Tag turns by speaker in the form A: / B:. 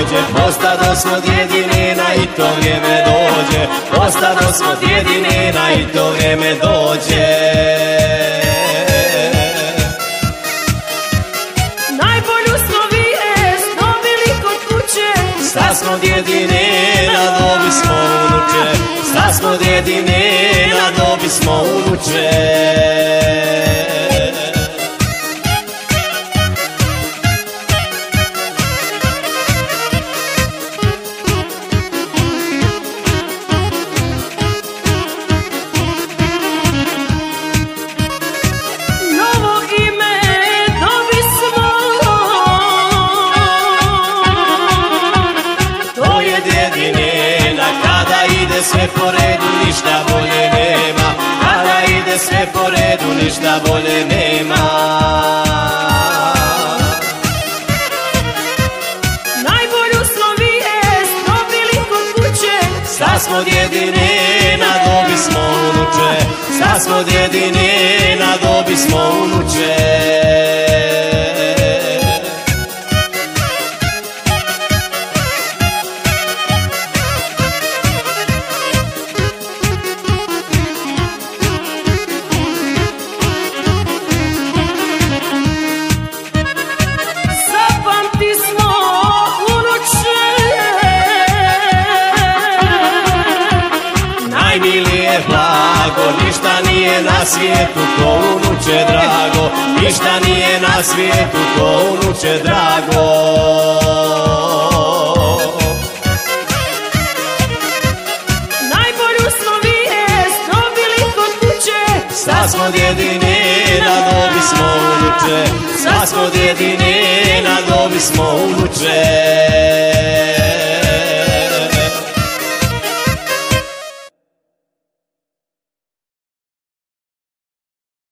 A: dođe. Ostadosmo djedinina i to vrijeme dođe. Ostadosmo djedinina i to vrijeme dođe.
B: Najbolju smo vijest dobili kod kuće.
A: Sta smo djedinina, dobi smo unuče. Sta smo djedinina, dobi smo unuče. Sve po redu, ništa bolje nema. Kada ide sve po redu, ništa bolje nema.
B: Najbolju smo vijest dobili kod kuće.
A: Sta smo djedinina, dobi smo unuče. Sta smo djedinina, dobi smo unuče. Ništa nije na svijetu ko unuče drago. Ništa nije na svijetu ko unuče drago.
B: Najbolju smo vijest dobili kod kuće.
A: Sta smo djedinina, dobi smo unuče. Sta smo djedinina, dobi smo unuče.